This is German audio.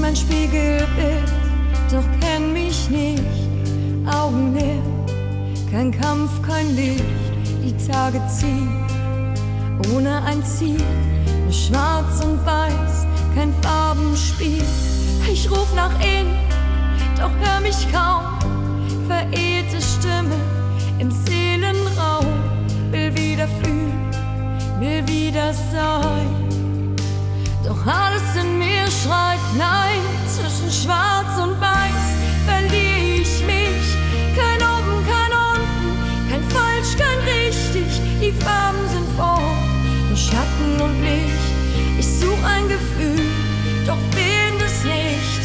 mein Spiegelbild, doch kenn mich nicht. Augen leer, kein Kampf, kein Licht. Die Tage ziehen ohne ein Ziel, nur schwarz und weiß, kein Farbenspiel. Ich ruf nach innen, doch hör mich kaum.